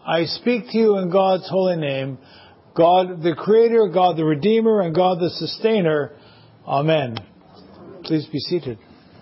I speak to you in God's holy name, God the Creator, God the Redeemer, and God the Sustainer. Amen. Please be seated.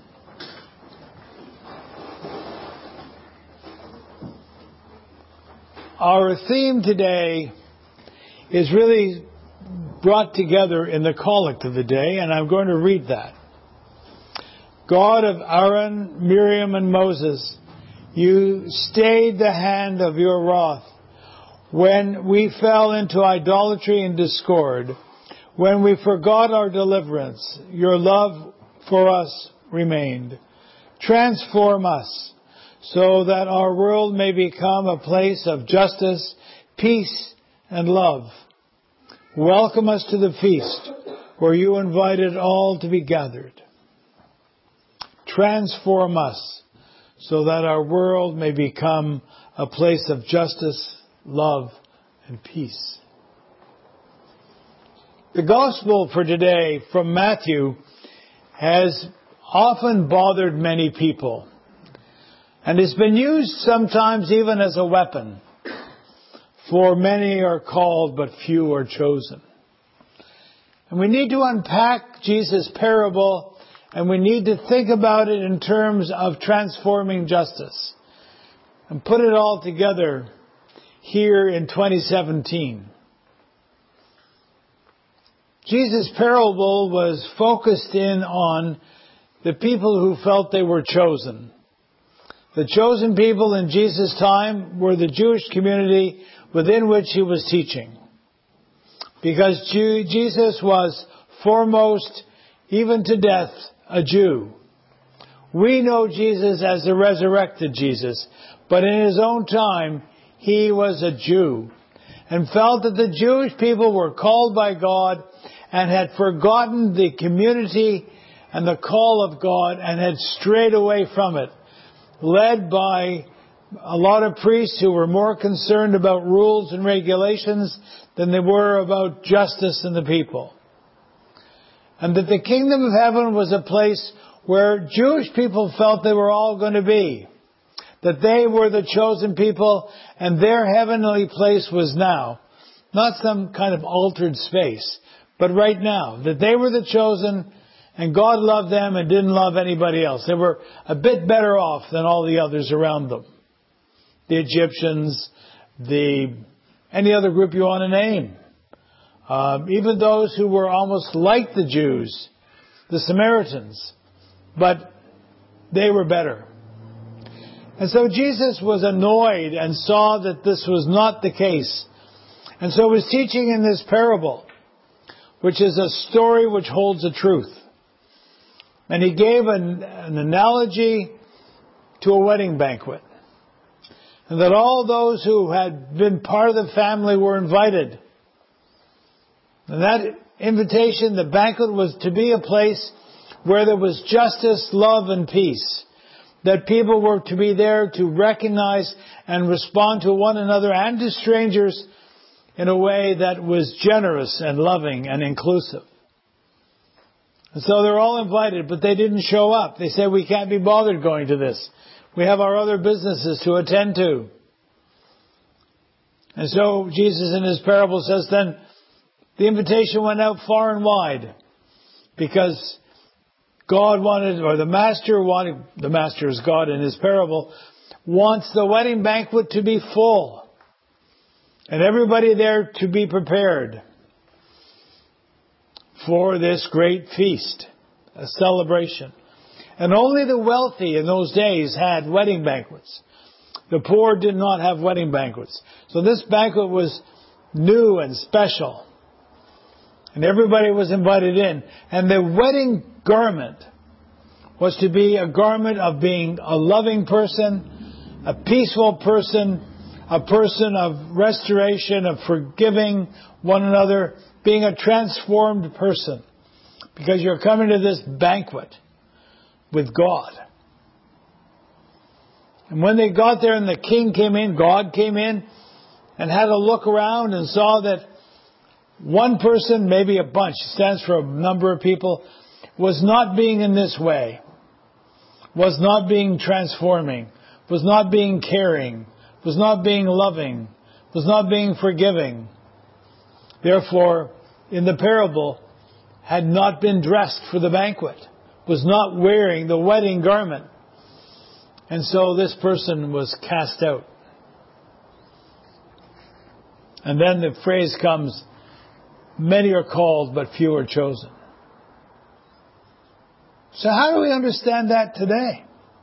Our theme today is really brought together in the collect of the day, and I'm going to read that. God of Aaron, Miriam, and Moses, you stayed the hand of your wrath when we fell into idolatry and discord. When we forgot our deliverance, your love for us remained. Transform us so that our world may become a place of justice, peace, and love. Welcome us to the feast where you invited all to be gathered. Transform us so that our world may become a place of justice, love, and peace. The gospel for today from Matthew has often bothered many people, and it's been used sometimes even as a weapon. For many are called, but few are chosen. And we need to unpack Jesus' parable, and we need to think about it in terms of transforming justice and put it all together here in 2017. Jesus' parable was focused in on the people who felt they were chosen. The chosen people in Jesus' time were the Jewish community within which he was teaching. Because Jesus was foremost, even to death, a Jew. We know Jesus as the resurrected Jesus, but in his own time, he was a Jew and felt that the Jewish people were called by God and had forgotten the community and the call of God and had strayed away from it, led by a lot of priests who were more concerned about rules and regulations than they were about justice in the people. And that the kingdom of heaven was a place where Jewish people felt they were all going to be. That they were the chosen people and their heavenly place was now. Not some kind of altered space, but right now. That they were the chosen and God loved them and didn't love anybody else. They were a bit better off than all the others around them. The Egyptians, any other group you want to name. Even those who were almost like the Jews, the Samaritans, but they were better. And so Jesus was annoyed and saw that this was not the case. And so he was teaching in this parable, which is a story which holds a truth. And he gave an analogy to a wedding banquet. And that all those who had been part of the family were invited. And that invitation, the banquet, was to be a place where there was justice, love, and peace. That people were to be there to recognize and respond to one another and to strangers in a way that was generous and loving and inclusive. And so they're all invited, but they didn't show up. They said, we can't be bothered going to this. We have our other businesses to attend to. And so Jesus in his parable says then, the invitation went out far and wide because God wanted, or the master is God in his parable, wants the wedding banquet to be full and everybody there to be prepared for this great feast, a celebration. And only the wealthy in those days had wedding banquets. The poor did not have wedding banquets. So this banquet was new and special. And everybody was invited in. And the wedding garment was to be a garment of being a loving person, a peaceful person, a person of restoration, of forgiving one another, being a transformed person. Because you're coming to this banquet with God. And when they got there and the king came in, God came in and had a look around and saw that one person, maybe a bunch, stands for a number of people, was not being in this way, was not being transforming, was not being caring, was not being loving, was not being forgiving. Therefore, in the parable, had not been dressed for the banquet, was not wearing the wedding garment. And so this person was cast out. And then the phrase comes, many are called, but few are chosen. So how do we understand that today?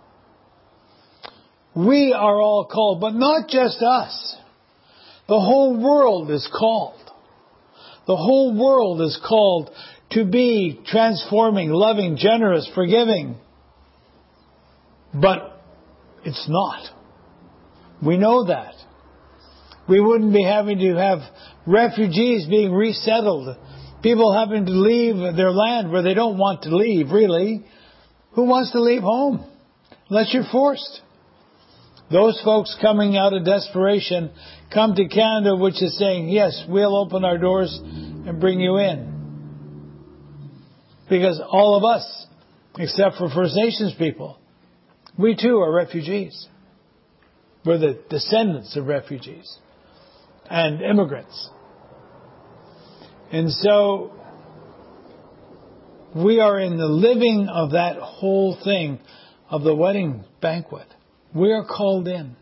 We are all called, but not just us. The whole world is called. The whole world is called to be transforming, loving, generous, forgiving. But it's not. We know that. We wouldn't be having to have refugees being resettled, people having to leave their land where they don't want to leave, really. Who wants to leave home? Unless you're forced. Those folks coming out of desperation come to Canada, which is saying, yes, we'll open our doors and bring you in. Because all of us, except for First Nations people, we too are refugees. We're the descendants of refugees and immigrants. And so we are in the living of that whole thing of the wedding banquet. We are called in.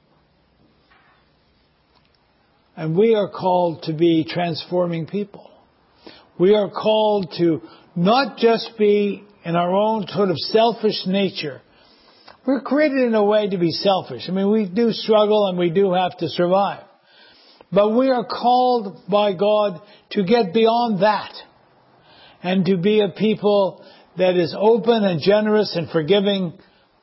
And we are called to be transforming people. We are called to not just be in our own sort of selfish nature. We're created in a way to be selfish. I mean, we do struggle and we do have to survive. But we are called by God to get beyond that and to be a people that is open and generous and forgiving,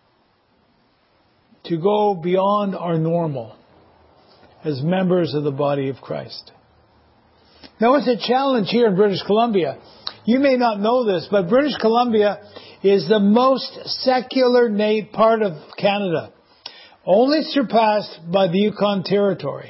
to go beyond our normal as members of the body of Christ. Now, it's a challenge here in British Columbia. You may not know this, but British Columbia is the most secular part of Canada, only surpassed by the Yukon Territory.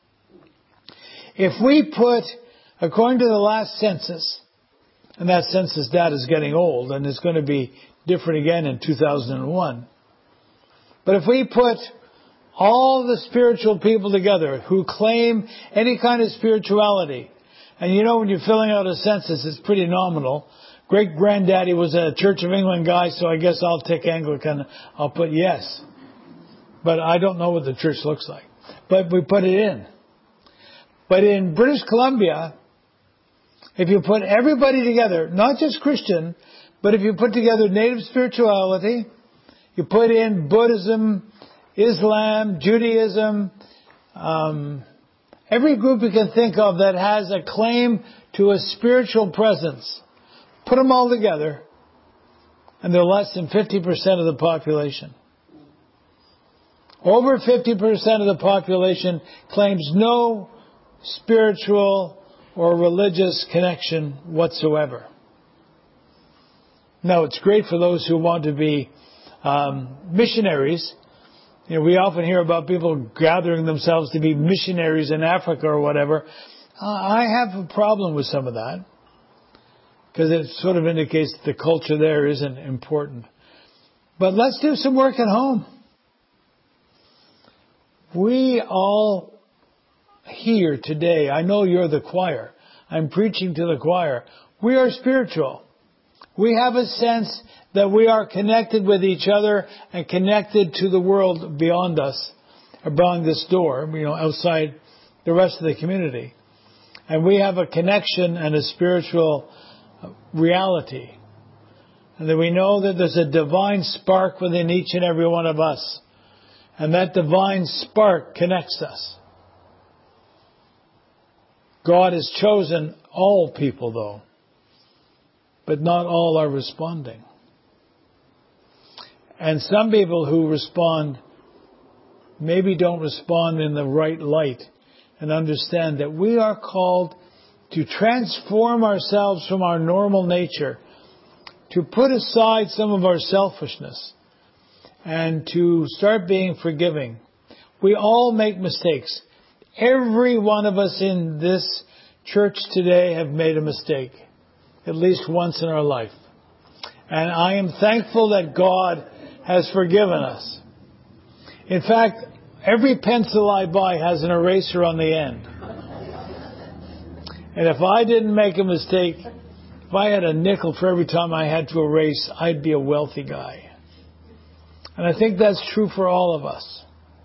If we put, according to the last census, and that census data is getting old and it's going to be different again in 2001, but if we put all the spiritual people together who claim any kind of spirituality, and you know when you're filling out a census, it's pretty nominal. Great-granddaddy was a Church of England guy, so I guess I'll take Anglican. I'll put yes. But I don't know what the church looks like. But we put it in. But in British Columbia, if you put everybody together, not just Christian, but if you put together native spirituality, you put in Buddhism, Islam, Judaism, every group you can think of that has a claim to a spiritual presence, put them all together, and they're less than 50% of the population. Over 50% of the population claims no spiritual or religious connection whatsoever. Now, it's great for those who want to be missionaries. You know, we often hear about people gathering themselves to be missionaries in Africa or whatever. I have a problem with some of that, because it sort of indicates that the culture there isn't important. But let's do some work at home. We all here today, I know you're the choir. I'm preaching to the choir. We are spiritual. We have a sense that we are connected with each other and connected to the world beyond us, beyond this door, outside the rest of the community. And we have a connection and a spiritual reality. And that we know that there's a divine spark within each and every one of us. And that divine spark connects us. God has chosen all people, though. But not all are responding. And some people who respond maybe don't respond in the right light and understand that we are called to transform ourselves from our normal nature, to put aside some of our selfishness, and to start being forgiving. We all make mistakes. Every one of us in this church today have made a mistake, at least once in our life. And I am thankful that God has forgiven us. In fact, Every pencil I buy has an eraser on the end. And if I didn't make a mistake, if I had a nickel for every time I had to erase, I'd be a wealthy guy. And I think that's true for all of us.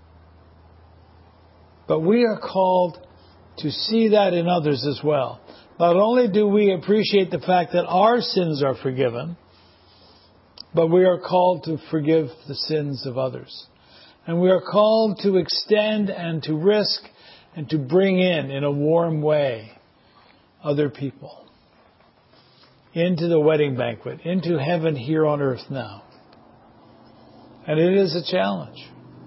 But we are called to see that in others as well. Not only do we appreciate the fact that our sins are forgiven, but we are called to forgive the sins of others. And we are called to extend and to risk and to bring in a warm way, other people into the wedding banquet, into heaven here on earth now. And it is a challenge.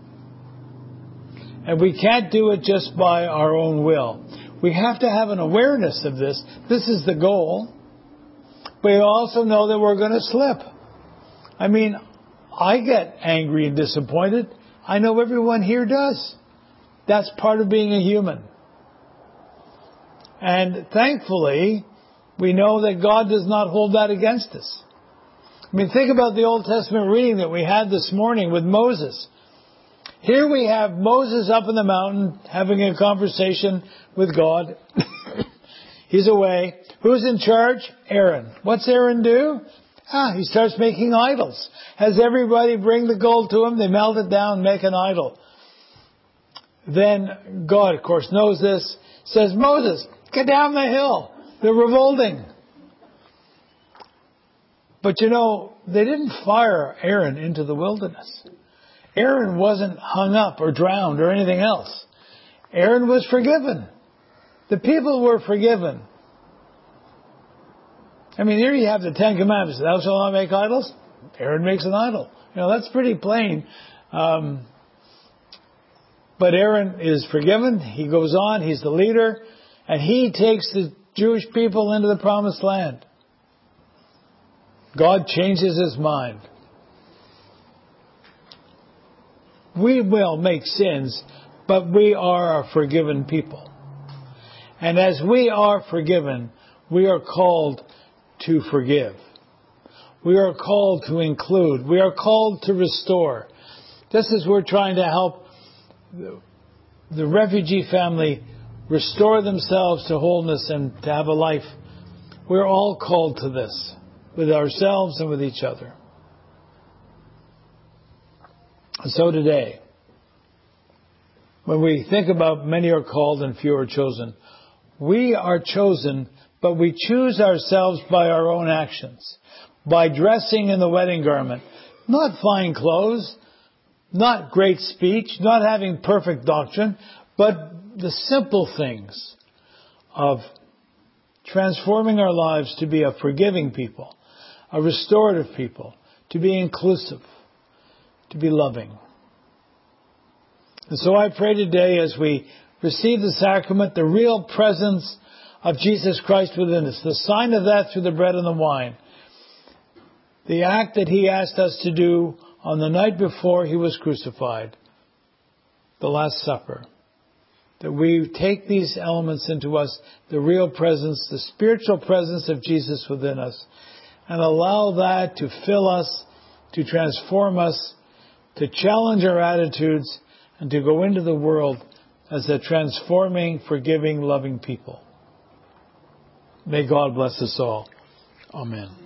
And we can't do it just by our own will. We have to have an awareness of this. This is the goal. We also know that we're going to slip. I mean, I get angry and disappointed. I know everyone here does. That's part of being a human. And thankfully, we know that God does not hold that against us. I mean, think about the Old Testament reading that we had this morning with Moses. Here we have Moses up in the mountain having a conversation with God. He's away. Who's in charge? Aaron. What's Aaron do? He starts making idols. Has everybody bring the gold to him. They melt it down, make an idol. Then God, of course, knows this. Says, Moses, get down the hill. They're revolting. But they didn't fire Aaron into the wilderness. Aaron wasn't hung up or drowned or anything else. Aaron was forgiven. The people were forgiven. I mean, here you have the Ten Commandments. Thou shalt not make idols. Aaron makes an idol. That's pretty plain. But Aaron is forgiven. He goes on. He's the leader. And he takes the Jewish people into the promised land. God changes his mind. We will make sins, but we are a forgiven people. And as we are forgiven, we are called to forgive. We are called to include. We are called to restore. Just as we're trying to help the refugee family restore themselves to wholeness and to have a life, we're all called to this with ourselves and with each other. And so today, when we think about many are called and few are chosen, we are chosen, but we choose ourselves by our own actions, by dressing in the wedding garment, not fine clothes, not great speech, not having perfect doctrine, but the simple things of transforming our lives to be a forgiving people, a restorative people, to be inclusive, to be loving. And so I pray today as we receive the sacrament, the real presence of Jesus Christ within us, the sign of that through the bread and the wine, the act that he asked us to do on the night before he was crucified, the Last Supper, that we take these elements into us, the real presence, the spiritual presence of Jesus within us, and allow that to fill us, to transform us, to challenge our attitudes, and to go into the world as a transforming, forgiving, loving people. May God bless us all. Amen.